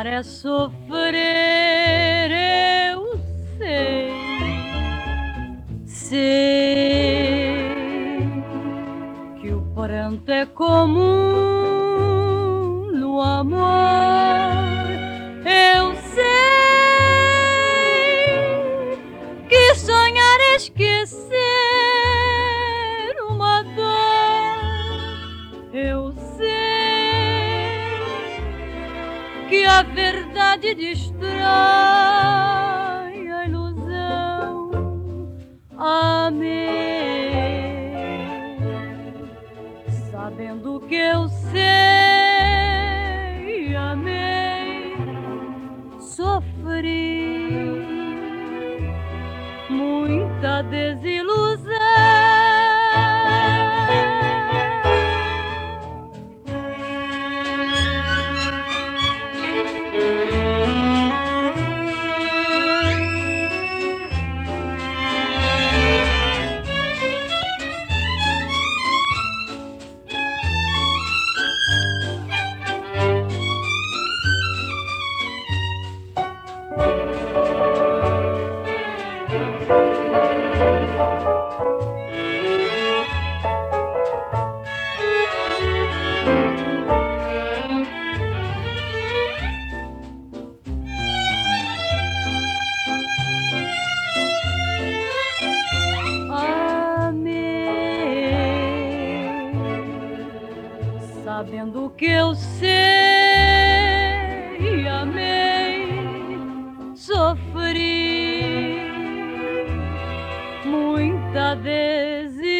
amar é sofrer, eu sei. Sei que o pranto é comum no amor. Eu sei que sonhar é esquecer uma dor. Eu sei que a verdade destrói a ilusão. Amei, sabendo que eu sei. Amei, sofri muita desilusão. Sabendo que eu sei. Amei, sofri muita desilusão.